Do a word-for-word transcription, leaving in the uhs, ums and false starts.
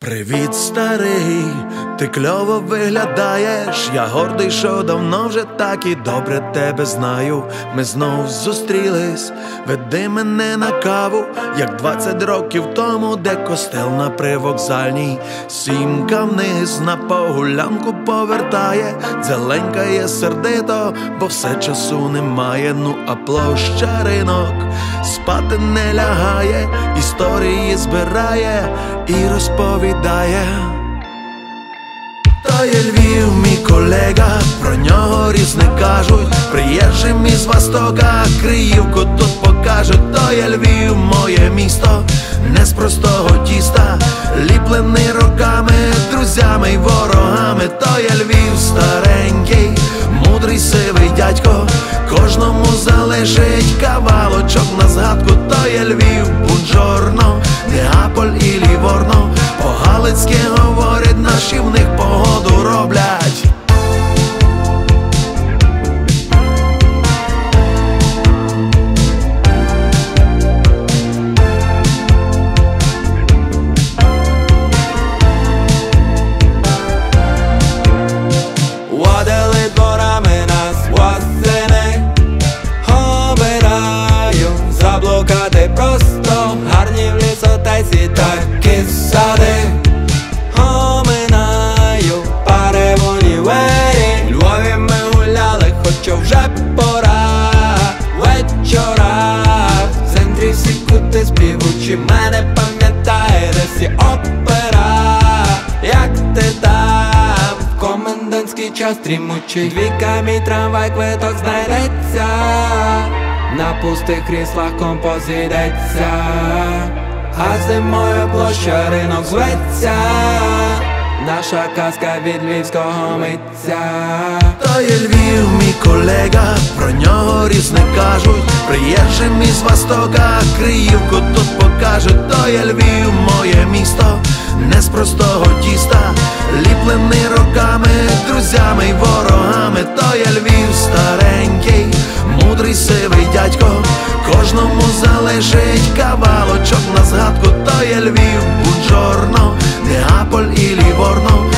Привіт, старий, ти кльово виглядаєш. Я гордий, що давно вже так і добре тебе знаю. Ми знов зустрілись, веди мене на каву, як двадцять років тому, де костел на привокзальній. Сімка вниз на погулянку повертає, дзеленькає сердито, бо все часу немає. Ну а площа ринок спати не лягає, історії збирає і розповідає. То є Львів, мій колега, про нього різне кажуть. Приїжджим із Востока, Криївку тут покажуть. То є Львів, моє місто, не з простого тіста, ліплений роками, друзями й ворогами. То є Львів старенький, мудрий сивий дядько, кожному залежить кавалочок на згадку. То є Львів, бунджорно, Неаполь і Ліворно, по-галицьки говорять, наші в них погоду роблять. Водили дворами нас восени, обираю заблукати просто, гарні в лісотесі такі сади. Оминаю пари в універі, в Львові ми гуляли, хоча вже пора. Вечора в центрі всі кути співучі, мене пам'ятає десь і опера. Як ти там, в комендантський час дрімучий, двійка мій трамвай, квиток знайдеться, на пустих кріслах композ йдеться, а зимою площа ринок зветься, наша казка від львівського митця. То є Львів, мій колега, про нього різне кажуть. Приїжджим із Востока, Криївку тут покажуть. То є Львів, моє місто, не з простого тіста, ліплений роками, друзями й ворогами. То є Львів старенький, мудрий сивий дядько, кожному залежить кавалочок на згадку. То є Львів, бунджорно, Неаполь і Ліворно,